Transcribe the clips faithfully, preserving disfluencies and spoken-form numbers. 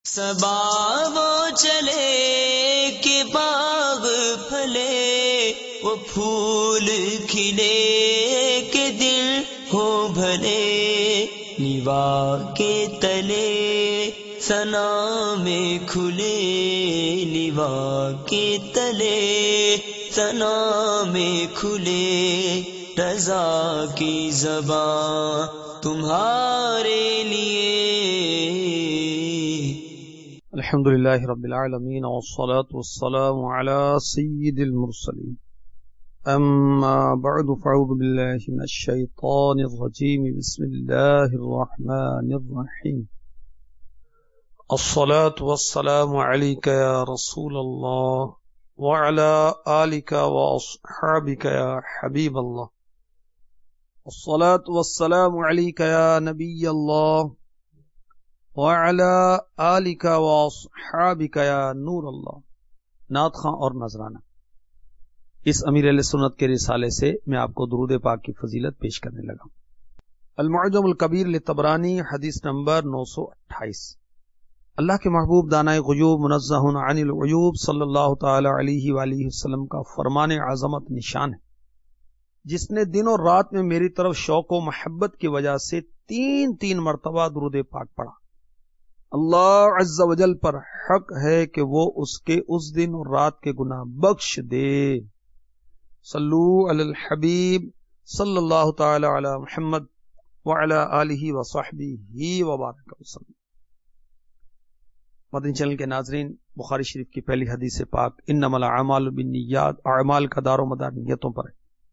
صبا وہ چلے کہ باغ پھلے، وہ پھول کھلے کہ دل ہو بھلے، نیوا کے تلے ثنا میں کھلے، نیوا کے تلے ثنا میں کھلے، رضا کی زبان تمہارے لیے۔ الحمدللہ رب العالمین والصلاة والسلام على سید المرسلین، اما بعد فاعوذ باللہ من الشیطان الرجیم، بسم اللہ الرحمن الرحیم۔ الصلاة والسلام علیک یا رسول اللہ وعلى آلک واصحابک یا حبیب اللہ، الصلاة والسلام علیک یا نبی اللہ وعلى آلک واصحابک یا نور اللہ۔ نعت خواں اور نذرانہ۔ اس امیر اہل سنت کے رسالے سے میں آپ کو درود پاک کی فضیلت پیش کرنے لگا۔ المعجم الکبیر لطبرانی، حدیث نمبر نو سو اٹھائیس۔ اللہ کے محبوب دانائے غیوب منزہ عن العیوب صلی اللہ تعالی علیہ وآلہ وسلم کا فرمان عظمت نشان ہے، جس نے دن اور رات میں میری طرف شوق و محبت کی وجہ سے تین تین مرتبہ درود پاک پڑھا۔ اللہ عز و جل پر حق ہے کہ وہ اس کے اس دن اور رات کے گناہ بخش دے۔ صلو علی الحبیب صلی اللہ تعالی علی محمد وعلی آلہ وصحبہ وبارک وسلم۔ مدنی چینل کے ناظرین، بخاری شریف کی پہلی حدیث پاک انما الاعمال بالنیات، اعمال کا دار و مدار نیتوں پر ہے۔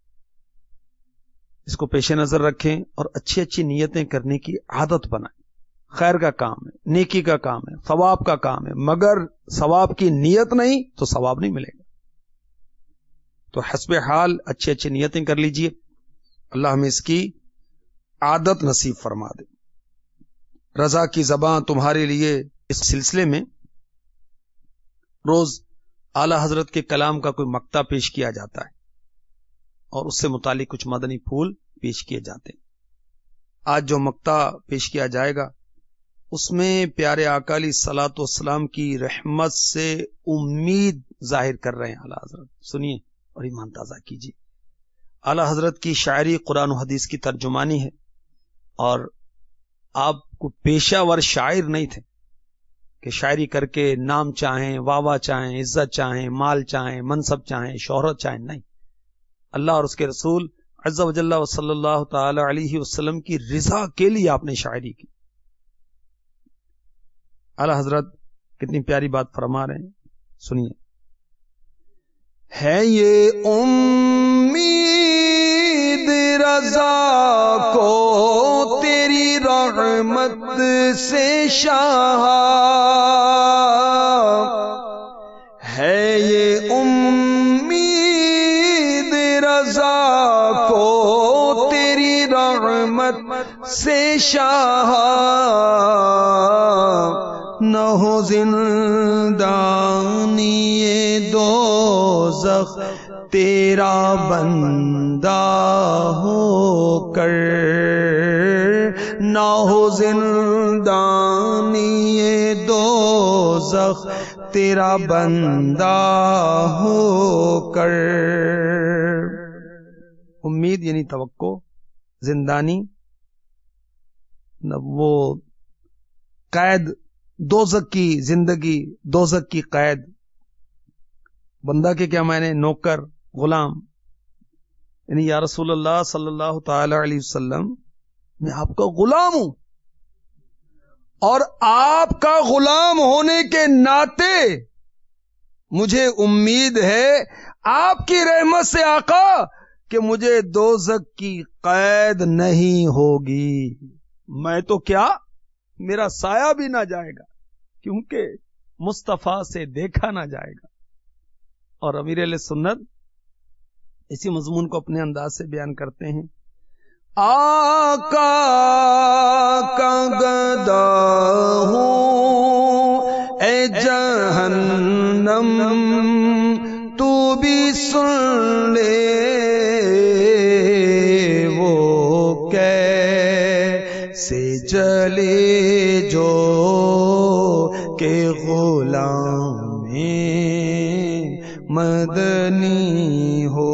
اس کو پیش نظر رکھیں اور اچھی اچھی نیتیں کرنے کی عادت بنائیں۔ خیر کا کام ہے، نیکی کا کام ہے، ثواب کا کام ہے، مگر ثواب کی نیت نہیں تو ثواب نہیں ملے گا۔ تو حسب حال اچھی اچھی نیتیں کر لیجئے، اللہ ہمیں اس کی عادت نصیب فرما دے۔ رضا کی زبان تمہارے لیے، اس سلسلے میں روز اعلی حضرت کے کلام کا کوئی مقطع پیش کیا جاتا ہے اور اس سے متعلق کچھ مدنی پھول پیش کیے جاتے ہیں۔ آج جو مقطع پیش کیا جائے گا اس میں پیارے آقا علیہ الصلوۃ والسلام کی رحمت سے امید ظاہر کر رہے ہیں اعلی حضرت۔ سنیے اور ایمان تازہ کیجیے۔ اعلی حضرت کی شاعری قرآن و حدیث کی ترجمانی ہے، اور آپ کو پیشہ ور شاعر نہیں تھے کہ شاعری کر کے نام چاہیں، واہ واہ چاہیں، عزت چاہیں، مال چاہیں، منصب چاہیں، شہرت چاہیں، نہیں۔ اللہ اور اس کے رسول عز و جل و صلی اللہ تعالی علیہ وسلم کی رضا کے لیے آپ نے شاعری کی۔ اعلی حضرت کتنی پیاری بات فرما رہے ہیں، سنیے۔ ہے یہ امید رضا کو تیری رحمت سے شاہ، ہے یہ امید رضا کو تیری رحمت سے شاہ، نہ ہو زندانی دوزخ تیرا بندہ ہو کر، نہ ہو زندانی دوزخ تیرا بندہ ہو کر۔ امید یعنی توقع، زندانی وہ قید، دوزخ کی زندگی، دوزخ کی قید۔ بندہ کے کیا معنی؟ نوکر، غلام۔ یعنی یا رسول اللہ صلی اللہ تعالی علیہ وسلم، میں آپ کا غلام ہوں، اور آپ کا غلام ہونے کے ناطے مجھے امید ہے آپ کی رحمت سے آقا کہ مجھے دوزخ کی قید نہیں ہوگی۔ میں تو کیا، میرا سایہ بھی نہ جائے گا، کیونکہ مصطفیٰ سے دیکھا نہ جائے گا۔ اور امیر اہل سنت اسی مضمون کو اپنے انداز سے بیان کرتے ہیں۔ آقا کا گدا ہوں اے جہنم، تو بھی سن لے وہ کیسے جلے جو کہ غلام مدنی ہو.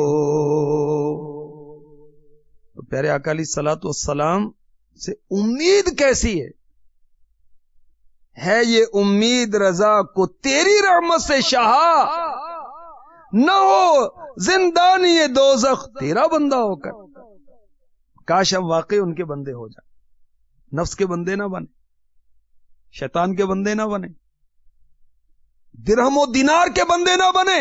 پیارے آقا علیہ الصلوۃ والسلام سے امید کیسی ہے؟ ہے یہ امید رضا کو تیری رحمت سے شاہ، نہ ہو زندانی یہ دوزخ تیرا بندہ ہو کر. کاش ہم واقعی ان کے بندے ہو جائیں، نفس کے بندے نہ بنے، شیطان کے بندے نہ بنے، درہم و دینار کے بندے نہ بنے،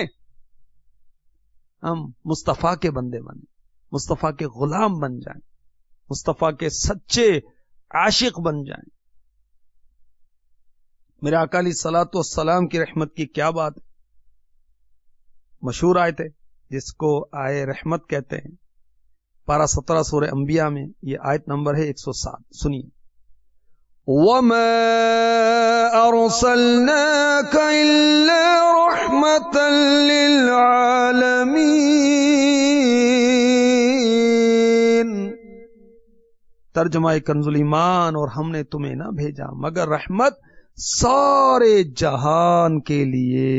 ہم مصطفیٰ کے بندے بنے، مصطفیٰ کے غلام بن جائیں، مصطفیٰ کے سچے عاشق بن جائیں. میرے آقا علیہ الصلوۃ والسلام کی رحمت کی کیا بات ہے. مشہور آیت ہے جس کو آئے رحمت کہتے ہیں، پارہ سترہ سورہ انبیاء میں یہ آیت نمبر ہے ایک سو سات. سنیے. وَمَا أَرْسَلْنَاكَ إِلَّا رَحْمَةً لِّلْعَالَمِينَ. ترجمہ کنز الایمان، اور ہم نے تمہیں نہ بھیجا مگر رحمت سارے جہان کے لیے.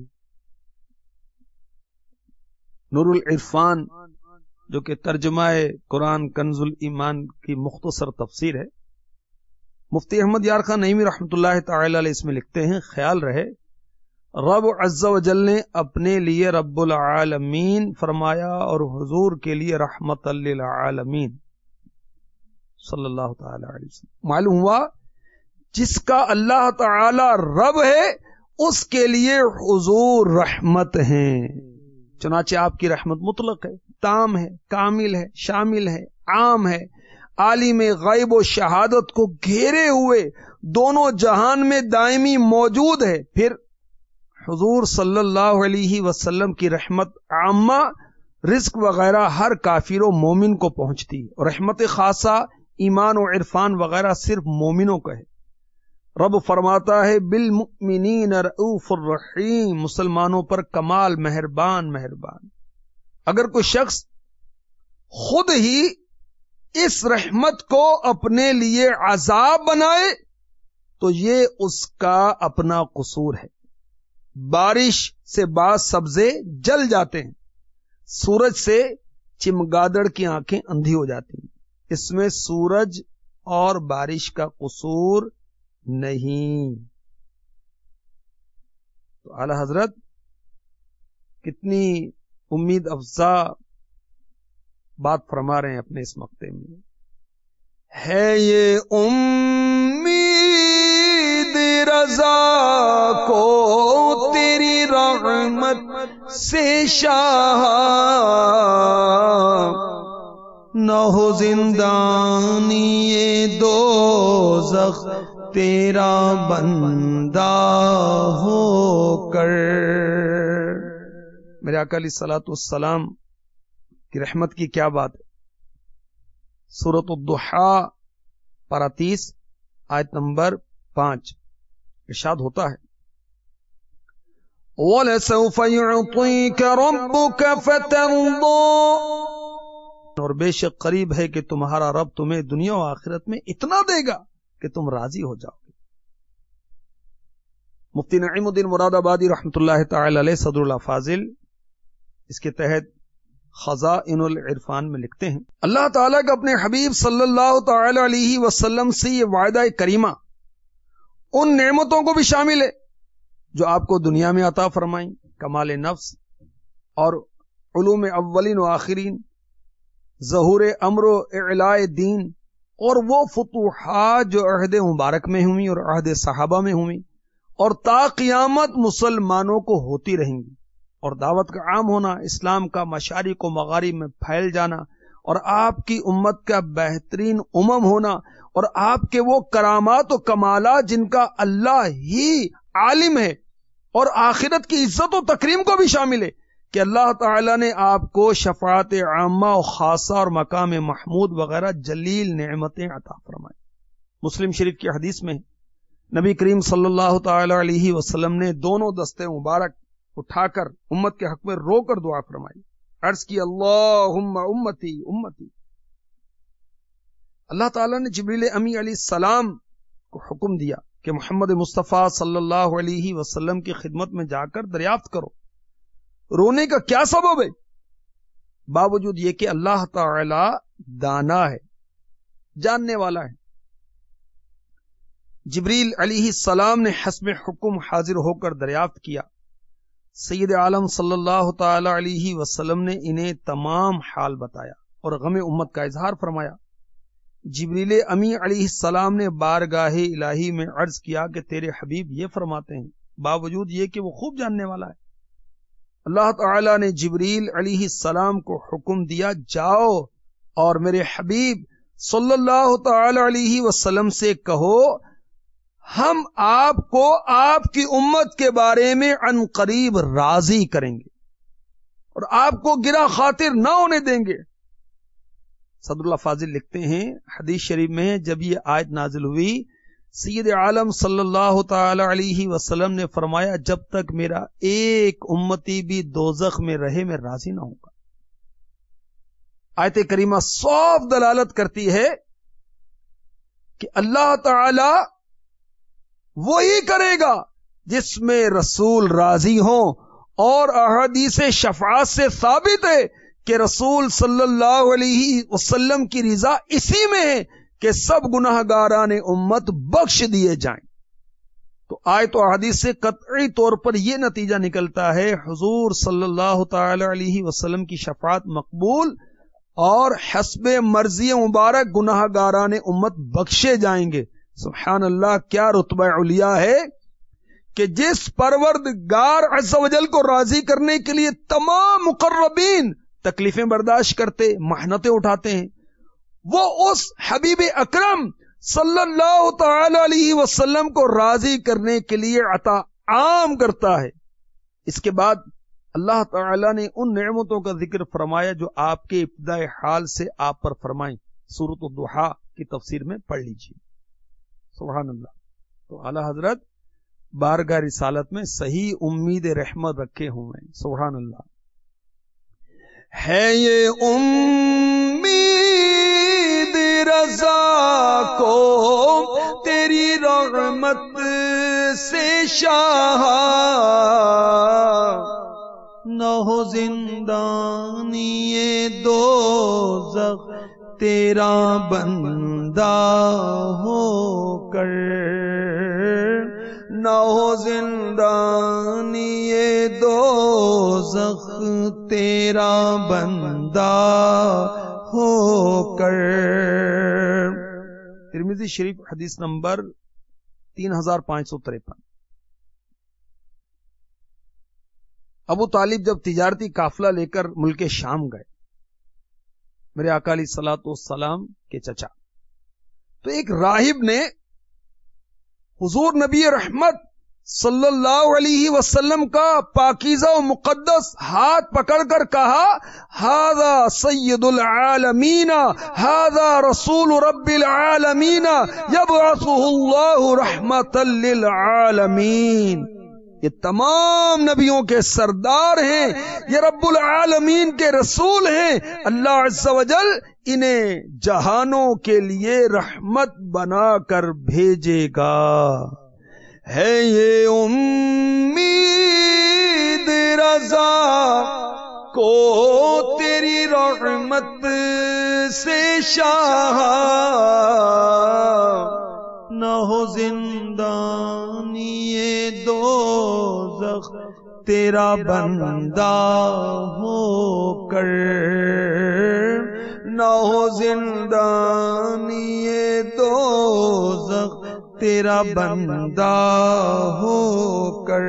نور العرفان جو کہ ترجمہ قرآن کنز الایمان کی مختصر تفسیر ہے، مفتی احمد یار خان نعیمی رحمۃ اللہ تعالی علیہ اس میں لکھتے ہیں، خیال رہے رب عز و جل نے اپنے لیے رب العالمین فرمایا اور حضور کے لیے رحمت للعالمین صلی اللہ تعالی علیہ وسلم. معلوم ہوا جس کا اللہ تعالی رب ہے اس کے لیے حضور رحمت ہیں. چنانچہ آپ کی رحمت مطلق ہے، تام ہے، کامل ہے، شامل ہے، عام ہے، عالم غیب و شہادت کو گھیرے ہوئے دونوں جہان میں دائمی موجود ہے. پھر حضور صلی اللہ علیہ وسلم کی رحمت عامہ رزق وغیرہ ہر کافر و مومن کو پہنچتی ہے، اور رحمت خاصہ ایمان و عرفان وغیرہ صرف مومنوں کا ہے. رب فرماتا ہے بالمؤمنین رؤوف الرحیم، مسلمانوں پر کمال مہربان مہربان. اگر کوئی شخص خود ہی اس رحمت کو اپنے لیے عذاب بنائے تو یہ اس کا اپنا قصور ہے. بارش سے بعض سبزے جل جاتے ہیں، سورج سے چمگادڑ کی آنکھیں اندھی ہو جاتی ہیں، اس میں سورج اور بارش کا قصور نہیں. تو اعلی حضرت کتنی امید افزا بات فرما رہے ہیں اپنے اس مقطع میں. ہے یہ امید رضا کو تیری رحمت سے شاہ، نہ ہو زندانی یہ دوزخ تیرا بندہ ہو کر. میرے آقا علیہ الصلوۃ والسلام کی رحمت کی کیا بات ہے. سورۃ الضحیٰ پارہ تیس آیت نمبر پانچ ارشاد ہوتا ہے وَلَسَوْفَ يُعْطِيكَ رَبُّكَ فَتَرْضَىٰ، اور بے شک قریب ہے کہ تمہارا رب تمہیں دنیا و آخرت میں اتنا دے گا کہ تم راضی ہو جاؤ گے. مفتی نعیم الدین مراد آبادی رحمۃ اللہ تعالی علیہ صدر اللہ فاضل اس کے تحت خزائن العرفان میں لکھتے ہیں، اللہ تعالیٰ کا اپنے حبیب صلی اللہ تعالی علیہ وسلم سے یہ وعدہ کریمہ ان نعمتوں کو بھی شامل ہے جو آپ کو دنیا میں عطا فرمائیں، کمال نفس اور علوم اولین و آخرین، ظہور امر و اعلاء دین، اور وہ فتوحات جو عہد مبارک میں ہوئی اور عہد صحابہ میں ہوئی اور تا قیامت مسلمانوں کو ہوتی رہیں گی، اور دعوت کا عام ہونا، اسلام کا مشارق و مغارب میں پھیل جانا، اور آپ کی امت کا بہترین امم ہونا، اور آپ کے وہ کرامات و کمالات جن کا اللہ ہی عالم ہے، اور آخرت کی عزت و تکریم کو بھی شامل ہے کہ اللہ تعالیٰ نے آپ کو شفاعت عامہ و خاصہ اور مقام محمود وغیرہ جلیل نعمتیں عطا فرمائیں. مسلم شریف کی حدیث میں نبی کریم صلی اللہ تعالی علیہ وسلم نے دونوں دستے مبارک اٹھا کر امت کے حق میں رو کر دعا فرمائی، عرض کی اللہم امتی امتی. اللہ تعالیٰ نے جبریل امی علیہ السلام کو حکم دیا کہ محمد مصطفیٰ صلی اللہ علیہ وسلم کی خدمت میں جا کر دریافت کرو رونے کا کیا سبب ہے، باوجود یہ کہ اللہ تعالی دانا ہے، جاننے والا ہے۔ جبریل علیہ السلام نے حسب حکم حاضر ہو کر دریافت کیا۔ سید عالم صلی اللہ تعالی علیہ وسلم نے انہیں تمام حال بتایا اور غم امت کا اظہار فرمایا۔ جبریل امی علیہ السلام نے بارگاہ الہی میں عرض کیا کہ تیرے حبیب یہ فرماتے ہیں، باوجود یہ کہ وہ خوب جاننے والا ہے۔ اللہ تعالی نے جبریل علیہ السلام کو حکم دیا، جاؤ اور میرے حبیب صلی اللہ تعالی علیہ وسلم سے کہو ہم آپ کو آپ کی امت کے بارے میں عن قریب راضی کریں گے اور آپ کو گرا خاطر نہ ہونے دیں گے۔ صدر اللہ فاضل لکھتے ہیں حدیث شریف میں جب یہ آیت نازل ہوئی سید عالم صلی اللہ تعالی علیہ وسلم نے فرمایا جب تک میرا ایک امتی بھی دوزخ میں رہے میں راضی نہ ہوں گا۔ آیت کریمہ صاف دلالت کرتی ہے کہ اللہ تعالی وہی کرے گا جس میں رسول راضی ہوں، اور احادیث شفاعت سے ثابت ہے کہ رسول صلی اللہ علیہ وسلم کی رضا اسی میں ہے کہ سب گناہ گاران امت بخش دیے جائیں۔ تو آیت و حدیث سے قطعی طور پر یہ نتیجہ نکلتا ہے حضور صلی اللہ تعالی علیہ وسلم کی شفاعت مقبول اور حسب مرضی مبارک گناہ گاران امت بخشے جائیں گے۔ سبحان اللہ، کیا رتبہ علیٰ ہے کہ جس پروردگار عز و جل کو راضی کرنے کے لیے تمام مقربین تکلیفیں برداشت کرتے، محنتیں اٹھاتے ہیں، وہ اس حبیب اکرم صلی اللہ تعالی علیہ وسلم کو راضی کرنے کے لیے عطا عام کرتا ہے۔ اس کے بعد اللہ تعالی نے ان نعمتوں کا ذکر فرمایا جو آپ کے ابتدائی حال سے آپ پر فرمائیں۔ سورۃ الضحیٰ کی تفسیر میں پڑھ لیجیے۔ سبحان اللہ۔ تو اعلی حضرت بارگاہ رسالت میں صحیح امید رحمت رکھے ہوئے ہیں۔ سبحان اللہ۔ ہے یہ امید رضا کو تیری رحمت سے شاہ، نہ ہو زندانی دوزخ تیرا بندہ ہو کر، نہ ہو زندانی دوزخ تیرا بندہ ہو کر۔ ترمذی شریف حدیث نمبر تین ہزار پانچ سو تریپن۔ ابو طالب جب تجارتی قافلہ لے کر ملک شام گئے، میرے آقا علیہ الصلوۃ والسلام کے چچا، تو ایک راہب نے حضور نبی رحمت صلی اللہ علیہ وسلم کا پاکیزہ و مقدس ہاتھ پکڑ کر کہا، ھذا سید العالمین، ھذا رسول رب العالمین، یبعثہ اللہ رحمۃ للعالمین۔ یہ تمام نبیوں کے سردار ہیں، یہ رب العالمین کے رسول ہیں، اللہ عز و جل انہیں جہانوں کے لیے رحمت بنا کر بھیجے گا۔ ہے یہ امید رضا کو تیری رحمت سے شاہ، نہ ہو زندانی دوزخ تیرا بندہ ہو کر، نہ ہو زندانی دوزخ تیرا بندہ ہو کر۔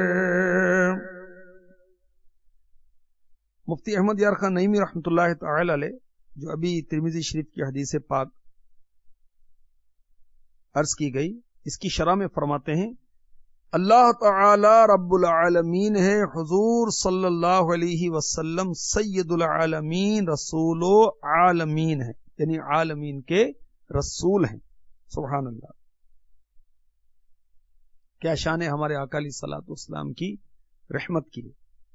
مفتی احمد یار خان نعیمی رحمۃ اللہ تعالی علیہ جو ابھی ترمذی شریف کی حدیث پاک عرض کی گئی، اس کی شرح میں فرماتے ہیں اللہ تعالی رب العالمین ہے، حضور صلی اللہ علیہ وسلم سید العالمین رسول عالمین ہے، یعنی عالمین کے رسول ہیں۔ سبحان اللہ، کیا شان ہے ہمارے آقا علیہ الصلوۃ والسلام کی رحمت کی۔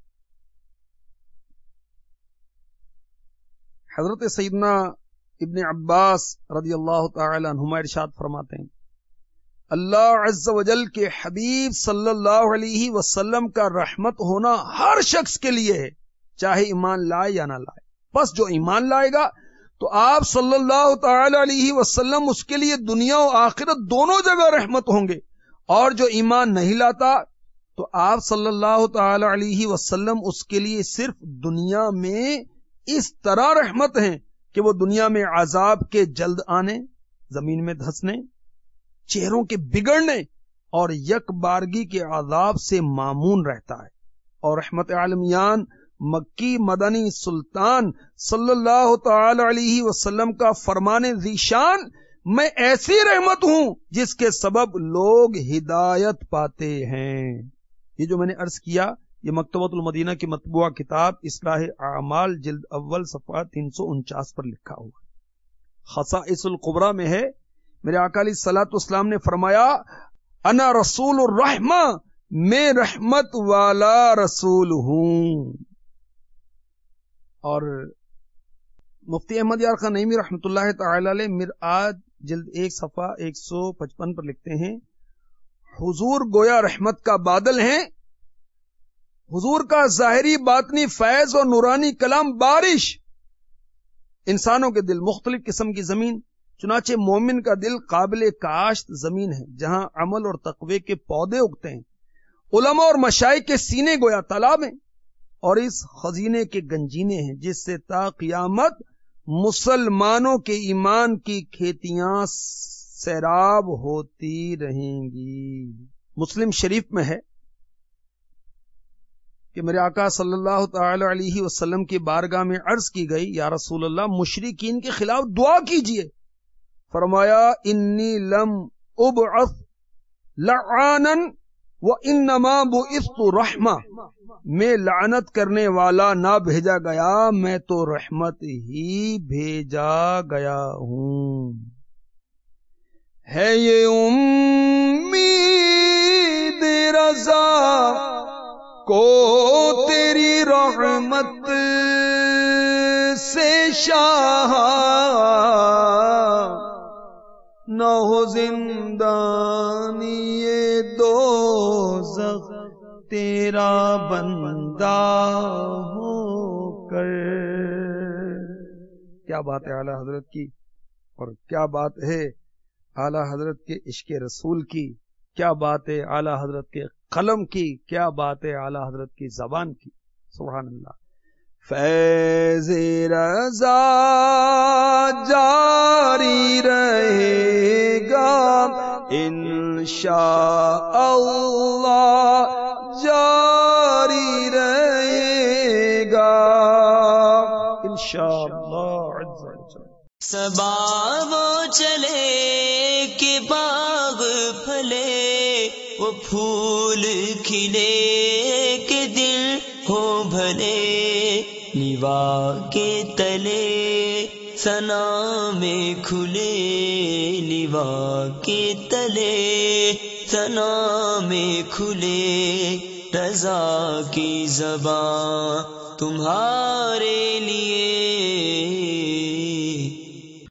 حضرت سیدنا ابن عباس رضی اللہ تعالی عنہما ارشاد فرماتے ہیں اللہ عز و جل کے حبیب صلی اللہ علیہ وسلم کا رحمت ہونا ہر شخص کے لیے ہے، چاہے ایمان لائے یا نہ لائے. بس جو ایمان لائے گا تو آپ صلی اللہ تعالی علیہ وسلم اس کے لیے دنیا و آخرت دونوں جگہ رحمت ہوں گے، اور جو ایمان نہیں لاتا تو آپ صلی اللہ تعالی علیہ وسلم اس کے لیے صرف دنیا میں اس طرح رحمت ہیں کہ وہ دنیا میں عذاب کے جلد آنے، زمین میں دھسنے، چہروں کے بگڑنے اور یک بارگی کے عذاب سے مامون رہتا ہے. اور رحمت عالمیان مکی مدنی سلطان صلی اللہ تعالی علیہ وسلم کا فرمان ذیشان، میں ایسی رحمت ہوں جس کے سبب لوگ ہدایت پاتے ہیں. یہ جو میں نے عرض کیا یہ مکتبۃ المدینہ کی مطبوعہ کتاب اصلاح اعمال جلد اول صفحہ تین سو انچاس پر لکھا ہوا ہے. خصائص القبریٰ میں ہے، میرے آقا علیہ الصلوۃ والسلام نے فرمایا انا رسول الرحمہ، میں رحمت والا رسول ہوں. اور مفتی احمد یار خان نعیمی رحمۃ اللہ تعالی علیہ مرآت جلد ایک صفحہ ایک سو پچپن پر لکھتے ہیں حضور گویا رحمت کا بادل ہیں، حضور کا ظاہری باطنی فیض اور نورانی کلام بارش. انسانوں کے دل مختلف قسم کی زمین، چنانچہ مومن کا دل قابل کاشت زمین ہے جہاں عمل اور تقوی کے پودے اگتے ہیں. علماء اور مشائخ کے سینے گویا تالاب ہیں اور اس خزینے کے گنجینے ہیں جس سے تا قیامت مسلمانوں کے ایمان کی کھیتیاں سیراب ہوتی رہیں گی. مسلم شریف میں ہے کہ میرے آقا صلی اللہ تعالی علیہ وسلم کی بارگاہ میں عرض کی گئی یا رسول اللہ مشرکین کے خلاف دعا کیجئے. فرمایا انی لم ابعث لعانا وانما بعثت رحمہ، میں لعنت کرنے والا نہ بھیجا گیا، میں تو رحمت ہی بھیجا گیا ہوں. ہے یہ امید رضا کو تیری رحمت سے شاہ، نہ ہو زندانی دوزخ تیرا بندہ ہو کر. کیا بات ہے اعلی حضرت کی، اور کیا بات ہے اعلی حضرت کے عشق رسول کی، کیا بات ہے اعلی حضرت کے قلم کی، کیا بات ہے اعلی حضرت کی زبان کی. سبحان اللہ. فیض رضا جاری رہے گا انشاء اللہ، جاری رہے گا انشاءاللہ عز و جل. صبا وہ چلے کہ باغ پھلے، وہ پھول کھلے کہ دل ہو بھلے، لیوا کے تلے ثنا میں کھلے، لیوا کے تلے ثنا میں کھلے، رضا کی زبان تمہارے لیے